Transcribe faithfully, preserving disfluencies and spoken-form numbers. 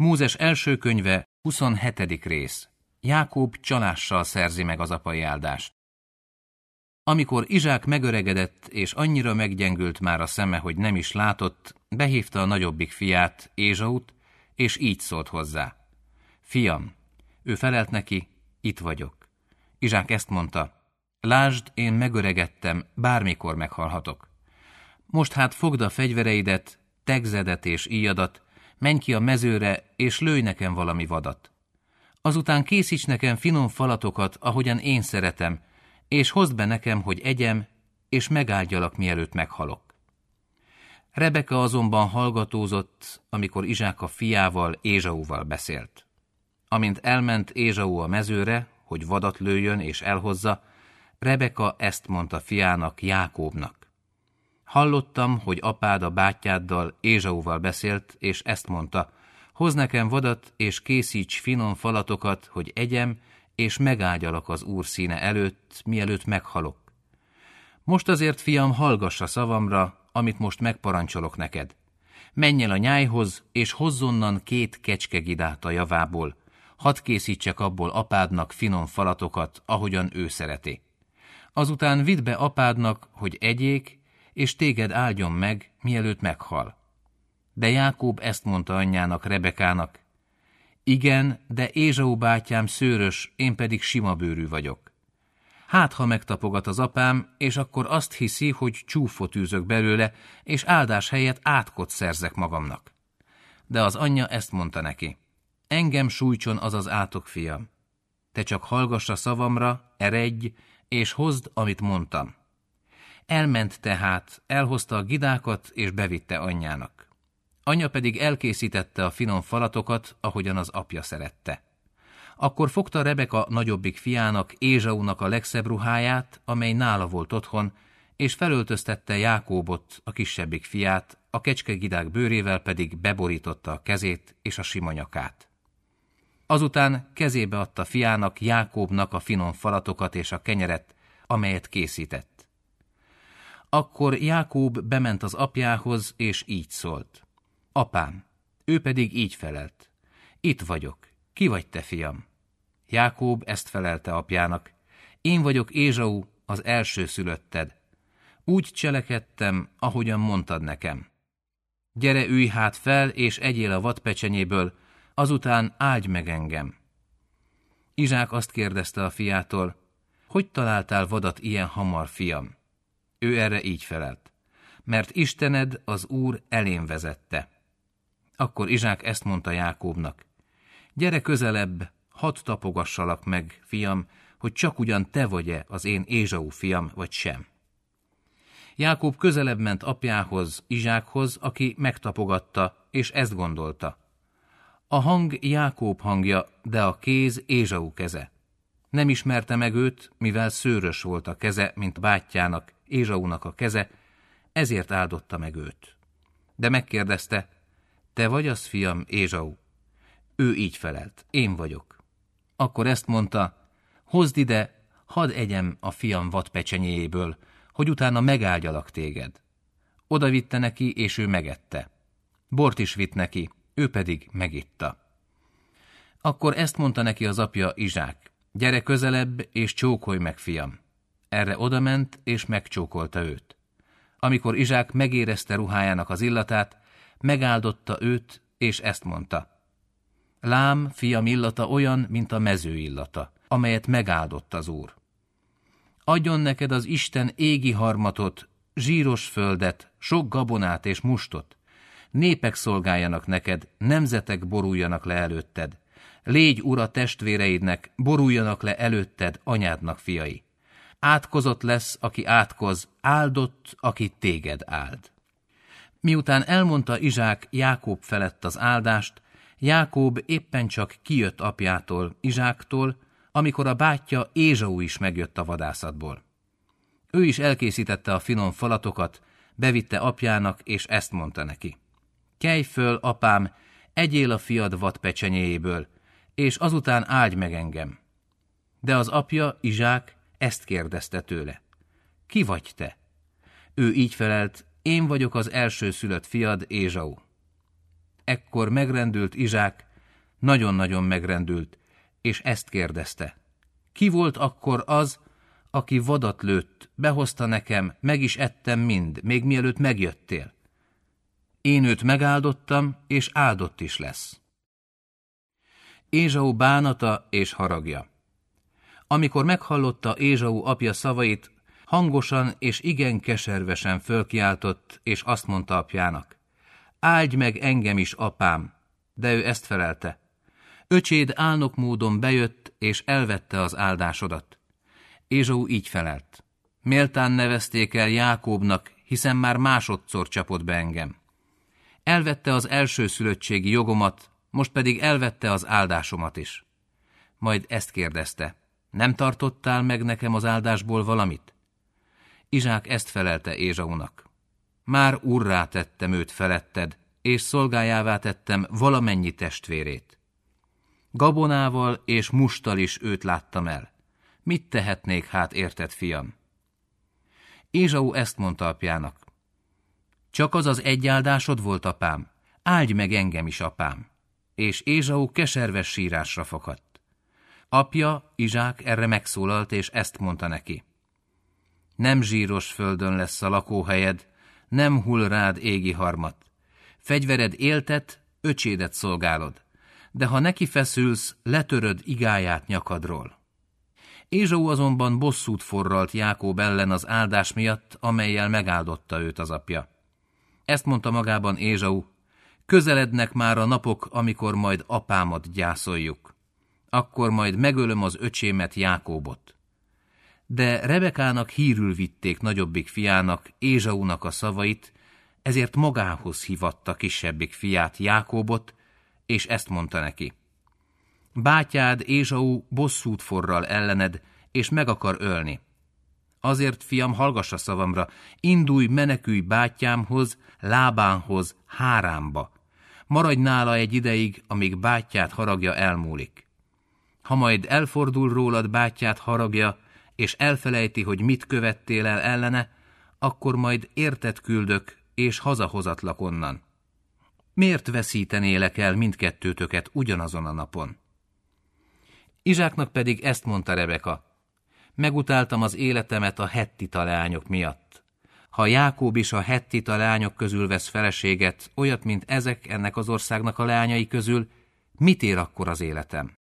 Mózes első könyve, huszonhetedik rész. Jákob csalással szerzi meg az apai áldást. Amikor Izsák megöregedett, és annyira meggyengült már a szeme, hogy nem is látott, behívta a nagyobbik fiát, Ézsaut, és így szólt hozzá. Fiam, ő felelt neki, itt vagyok. Izsák ezt mondta, lásd, én megöregedtem, bármikor meghalhatok. Most hát fogd a fegyvereidet, tegzedet és íjadat, menj ki a mezőre, és lőj nekem valami vadat. Azután készíts nekem finom falatokat, ahogyan én szeretem, és hozd be nekem, hogy egyem, és megáldjalak, mielőtt meghalok. Rebeka azonban hallgatózott, amikor Izsák a fiával, Ézsauval beszélt. Amint elment Ézsau a mezőre, hogy vadat lőjön és elhozza, Rebeka ezt mondta fiának, Jákóbnak. Hallottam, hogy apád a bátyáddal, Ézsauval beszélt, és ezt mondta, hozz nekem vadat, és készíts finom falatokat, hogy egyem, és megáldjalak az Úr színe előtt, mielőtt meghalok. Most azért, fiam, hallgass a szavamra, amit most megparancsolok neked. Menj el a nyájhoz, és hozz onnan két kecskegidát a javából, hadd készítsek abból apádnak finom falatokat, ahogyan ő szereti. Azután vidd be apádnak, hogy egyék, és téged áldjon meg, mielőtt meghal. De Jákob ezt mondta anyjának, Rebekának, igen, de Ézsau bátyám szőrös, én pedig simabőrű vagyok. Hát, ha megtapogat az apám, és akkor azt hiszi, hogy csúfot űzök belőle, és áldás helyett átkot szerzek magamnak. De az anyja ezt mondta neki, engem sújtson az az átok, fiam. Te csak hallgass a szavamra, eredj, és hozd, amit mondtam. Elment tehát, elhozta a gidákat, és bevitte anyjának. Anya pedig elkészítette a finom falatokat, ahogyan az apja szerette. Akkor fogta Rebeka nagyobbik fiának, Ézsaunak a legszebb ruháját, amely nála volt otthon, és felöltöztette Jákóbot, a kisebbik fiát, a kecskegidák bőrével pedig beborította a kezét és a sima nyakát. Azután kezébe adta fiának, Jákóbnak a finom falatokat és a kenyeret, amelyet készített. Akkor Jákób bement az apjához, és így szólt. Apám, ő pedig így felelt. Itt vagyok, ki vagy te, fiam? Jákób ezt felelte apjának. Én vagyok Ézsau, az első szülötted. Úgy cselekedtem, ahogyan mondtad nekem. Gyere, ülj hát fel, és egyél a vadpecsenyéből, azután áldj meg engem. Izsák azt kérdezte a fiától, hogy találtál vadat ilyen hamar, fiam? Ő erre így felelt, mert Istened, az Úr elém vezette. Akkor Izsák ezt mondta Jákóbnak, gyere közelebb, hadd tapogassalak meg, fiam, hogy csak ugyan te vagy-e az én Ézsau fiam, vagy sem. Jákób közelebb ment apjához, Izsákhoz, aki megtapogatta, és ezt gondolta. A hang Jákób hangja, de a kéz Ézsau keze. Nem ismerte meg őt, mivel szőrös volt a keze, mint bátyjának, Ézsaunak a keze, ezért áldotta meg őt. De megkérdezte, te vagy az, fiam, Ézsau? Ő így felelt, én vagyok. Akkor ezt mondta, hozd ide, hadd egyem a fiam vadpecsenyéjéből, hogy utána megáldjalak téged. Oda vitte neki, és ő megette. Bort is vitt neki, ő pedig megitta. Akkor ezt mondta neki az apja, Izsák, gyere közelebb, és csókolj meg, fiam. Erre odament, és megcsókolta őt. Amikor Izsák megérezte ruhájának az illatát, megáldotta őt, és ezt mondta. Lám, fiam illata olyan, mint a mező illata, amelyet megáldott az Úr. Adjon neked az Isten égi harmatot, zsíros földet, sok gabonát és mustot. Népek szolgáljanak neked, nemzetek boruljanak le előtted. Légy ura testvéreidnek, boruljanak le előtted anyádnak fiai. Átkozott lesz, aki átkoz, áldott, aki téged áld. Miután elmondta Izsák Jákób felett az áldást, Jákób éppen csak kijött apjától, Izsáktól, amikor a bátyja Ézsau is megjött a vadászatból. Ő is elkészítette a finom falatokat, bevitte apjának, és ezt mondta neki. Kelj föl, apám, egyél a fiad vadpecsenyéjéből, és azután áldj meg engem. De az apja, Izsák, ezt kérdezte tőle. Ki vagy te? Ő így felelt, én vagyok az elsőszülött fiad, Ézsau. Ekkor megrendült Izsák, Nagyon-nagyon megrendült, és ezt kérdezte. Ki volt akkor az, aki vadat lőtt, behozta nekem, meg is ettem mind, még mielőtt megjöttél? Én őt megáldottam, és áldott is lesz. Ézsau bánata és haragja. Amikor meghallotta Ézsau apja szavait, hangosan és igen keservesen fölkiáltott, és azt mondta apjának: áldj meg engem is, apám! De ő ezt felelte: öcséd álnok módon bejött, és elvette az áldásodat. Ézsau így felelt: méltán nevezték el Jákóbnak, hiszen már másodszor csapott be engem. Elvette az elsőszülöttségi jogomat, most pedig elvette az áldásomat is. Majd ezt kérdezte: nem tartottál meg nekem az áldásból valamit? Izsák ezt felelte Ézsaunak: már úrrá tettem őt feletted, és szolgájává tettem valamennyi testvérét. Gabonával és musttal is őt láttam el. Mit tehetnék hát érted, fiam? Ézsau ezt mondta apjának: csak az az egy áldásod volt, apám? Áldj meg engem is, apám! És Ézsau keserves sírásra fakadt. Apja, Izsák erre megszólalt, és ezt mondta neki: nem zsíros földön lesz a lakóhelyed, nem hull rád égi harmat. Fegyvered éltet, öcsédet szolgálod, de ha neki feszülsz, letöröd igáját nyakadról. Ézsau azonban bosszút forralt Jákób ellen az áldás miatt, amellyel megáldotta őt az apja. Ezt mondta magában Ézsau: közelednek már a napok, amikor majd apámat gyászoljuk. Akkor majd megölöm az öcsémet, Jákóbot. De Rebekának hírül vitték nagyobbik fiának, Ézsaunak a szavait, ezért magához hívatta kisebbik fiát, Jákóbot, és ezt mondta neki: bátyád Ézsau bosszút forral ellened, és meg akar ölni. Azért, fiam, hallgass a szavamra, indulj, menekülj bátyámhoz, Lábánhoz, Háránba. Maradj nála egy ideig, amíg bátyád haragja elmúlik. Ha majd elfordul rólad bátyád haragja, és elfelejti, hogy mit követtél el ellene, akkor majd érted küldök, és hazahozatlak onnan. Miért veszítenélek el mindkettőtöket ugyanazon a napon? Izsáknak pedig ezt mondta Rebeka: megutáltam az életemet a hettita leányok miatt. Ha Jákób is a hettita leányok közül vesz feleséget, olyat, mint ezek ennek az országnak a leányai közül, mit ér akkor az életem?